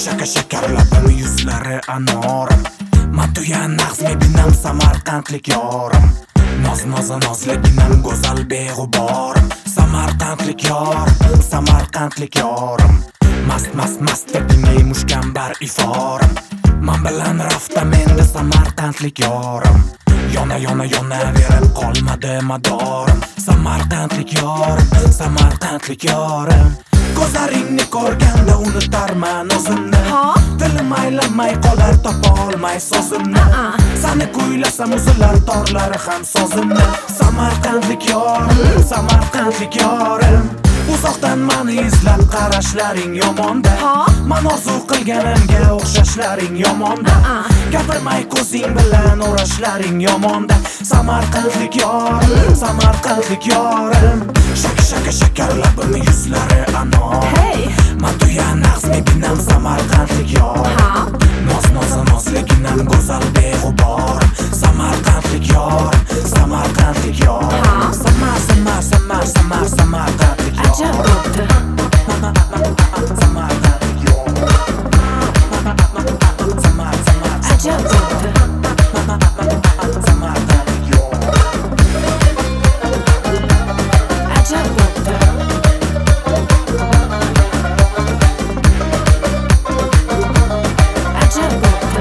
shaka shakar labim yuzlari anorim Matuya nag'z binam samarqandlik yorim Nozliginam go'zal beg'uborim Samarqandlik yorim, samarqandlik yorim Mast dinlay mushkambar iforim Man bilan rafta menda samarqandlik yorim Yona verib qolmadi madorim Samarqandlik yorim, samarqandlik yorim Ko'zlaringni ko'rganda unutarman o'zimni Dilim aylanmay qolar topa olmay so'zimni Seni kuylasam uzilar torlari ham sozimni Samarqandlik yorim, samarqandlik yorim Uzoqdan mani izlab qarashlaring yomonda Man orzu qilganimga o'xshashlaring yomonda Gapirmay ko'zing bilan o'rashlaring yomonda Samarqandlik yorim, samarqandlik yorim Shaka shakar labim yuzlari anor Matuya nag'z binam samarqandlik yorim Nozliginam go'zal beg'uborim Samarqandlik yorim, samarqandlik yorim Samarqandlik yorim Ajab bo'pti. Samarqandlik yorim Ajab bo'pti. Samarqandlik yorim Ajab bo'pti. Ajab bo'pti.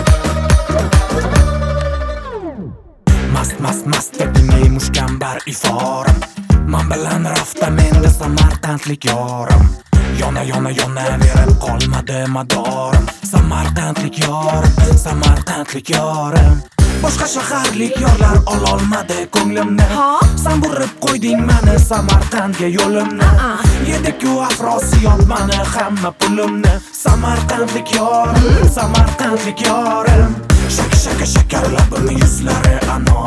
Mast dinlay mushkambar iforim Man bilan rafta menda samarqandlik yorim Yona verib qolmadi madorim Samarqandlik yorim, samarqandlik yorim Boshqa shaharlik yorlar ololmadi ko'nglimni Sen burib qo'yding mani Samarqandga yo'limni Yedi-ku afrosiyot mani hamma pulimni Samarqandlik yorim, samarqandlik yorim Shaka shakar labim yuzlari anor